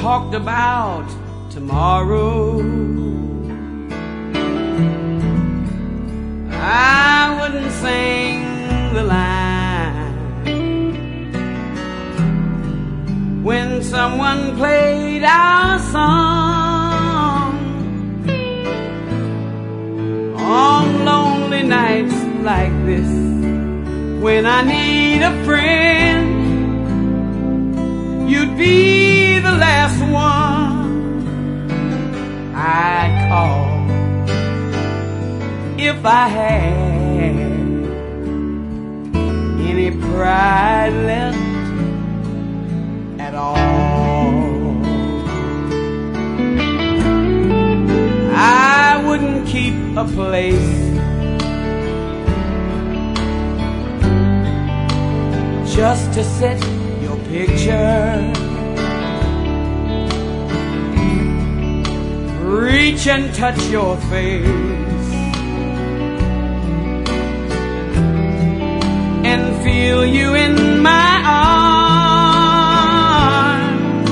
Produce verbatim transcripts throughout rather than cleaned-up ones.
talked about tomorrow, I wouldn't sing the line when someone played our song on lonely nights like this, when I need a friend. You'd be the last one I'd call if I had any pride left at all. I wouldn't keep a place just to sit your picture, reach and touch your face, and feel you in my arms.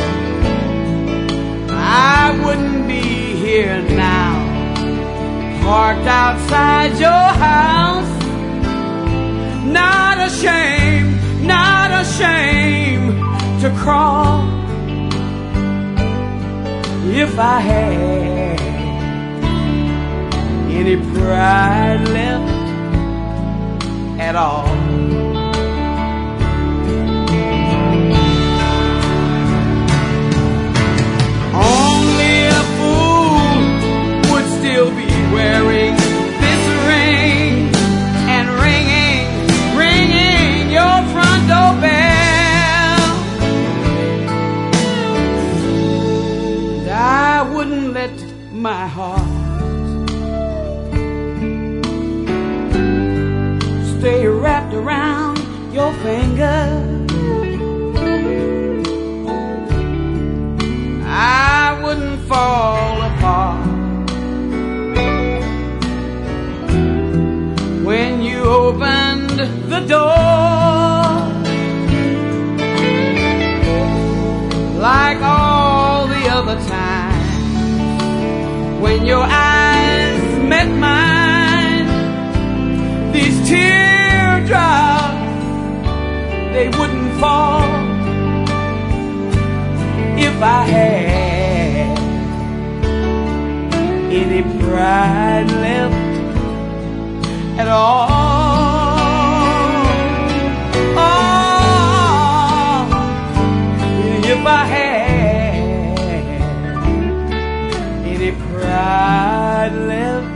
I wouldn't be here now, parked outside your house, not ashamed, not ashamed to crawl if I had any pride left at all. Only a fool would still be wearing this ring and ringing, ringing your front door bell. And I wouldn't let my heart stay wrapped around your finger. I wouldn't fall apart when you opened the door, like all the other times when your eyes met mine. These teardrops, they wouldn't fall if I had any pride left at all. Oh, if I had any pride left